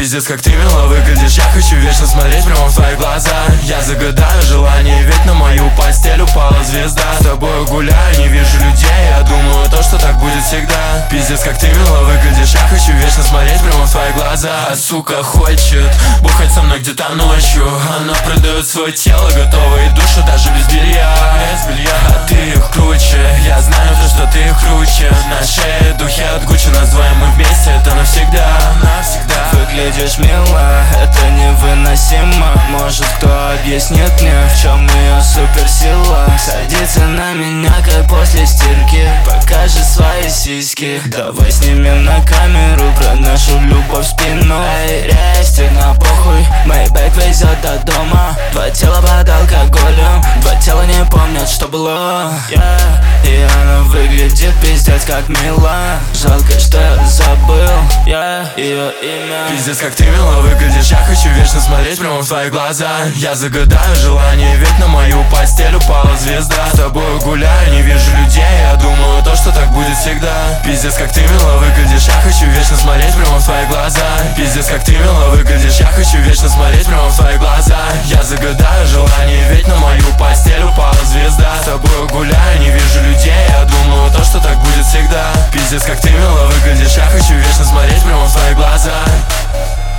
Пиздец, как ты мило выглядишь, я хочу вечно смотреть прямо в твои глаза. Я загадаю желание, ведь на мою постель упала звезда. С тобой гуляю, не вижу людей, я думаю то, что так будет всегда. Пиздец, как ты мило выглядишь, я хочу вечно смотреть прямо в твои глаза. А сука хочет бухать со мной где-то ночью. Она продает свое тело, готова и душу даже без белья. А ты их круче, я знаю то, что ты их круче. На шее духи от Гуччи, нас двоим мы вместе, это навсегда. Выглядишь мило, это невыносимо. Может, кто объяснит мне, в чем ее суперсила? Садится на меня, как после стирки. Покажи свои сиськи. Давай снимем на камеру про нашу любовь в спину. Эй, рестик, на похуй, Мэйбэк везет до дома. Два тела под алкоголем, два тела не помнят, что было. И она выглядит пиздец как мило. Жалко, что я забыл ее имя. Пиздец, как ты мило выглядишь, я хочу вечно смотреть прямо в твои глаза. Я загадаю желание, ведь на мою постель упала звезда. С тобой гуляю, не вижу людей, я думаю то, что так будет всегда. Пиздец, как ты мило выглядишь, я хочу вечно смотреть прямо в твои глаза. Пиздец, как ты мило выглядишь, я хочу вечно смотреть прямо в твои глаза. Я загадаю желание, ведь на мою постель упала звезда. С тобой гуляю, не вижу людей, я думаю то, что так будет всегда. Пиздец, как ты мило выглядишь, я хочу вечно смотреть прямо в твои глаза.